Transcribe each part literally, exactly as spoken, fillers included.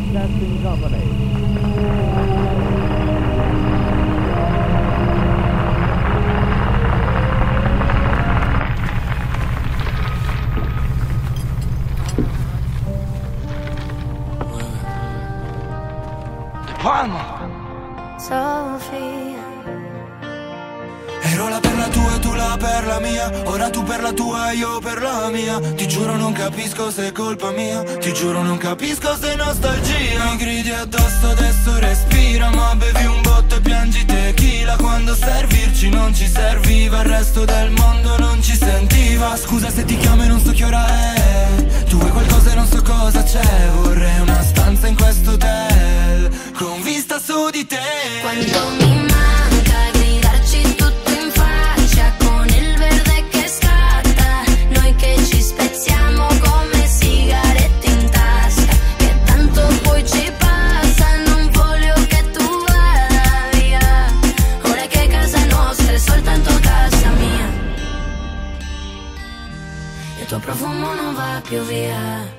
Broadcasting Company. Sofia. Ero la per la tua e tu la per la mia. Ora tu per la tua e io per la mia. Ti giuro non capisco se è colpa mia. Ti giuro non capisco se è nostalgia. Mi gridi addosso adesso respira. Ma bevi un botto e piangi tequila. Quando servirci non ci serviva. Il resto del mondo non ci sentiva. Scusa se ti chiamo e non so che ora è. Tu vuoi qualcosa e non so cosa c'è. Vorrei una stanza in questo hotel con vista su di te. Quando mi manca gridarci tutto in faccia con il verde che scatta. Noi che ci spezziamo come sigarette in tasca. Che tanto poi ci passa, non voglio che tu vada via. Ora che casa nostra è soltanto casa mia. E il tuo profumo non va più via.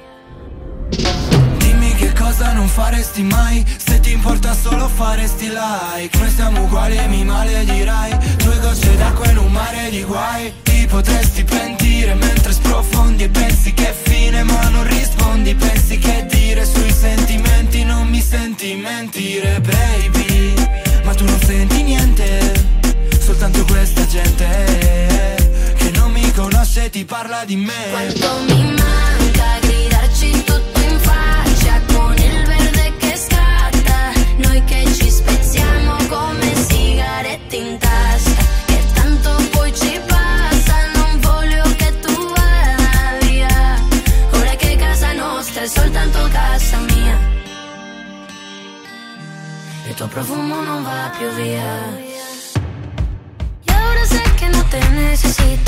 Che cosa non faresti mai? Se ti importa solo faresti like. Noi siamo uguali e mi maledirai. Due gocce d'acqua in un mare di guai. Ti potresti pentire mentre sprofondi e pensi che è fine ma non rispondi. Pensi che dire sui sentimenti non mi senti mentire, baby. Ma tu non senti niente, soltanto questa gente che non mi conosce e ti parla di me. Quanto mi manca gridarci tutto in faccia con il verde che scatta. Noi che ci spezziamo come sigarette in tasca. Che tanto poi ci passa, non voglio che tu vada via. Ora che casa nostra è soltanto casa mia. E il tuo profumo non va più via. Y ahora sé que no te necesito.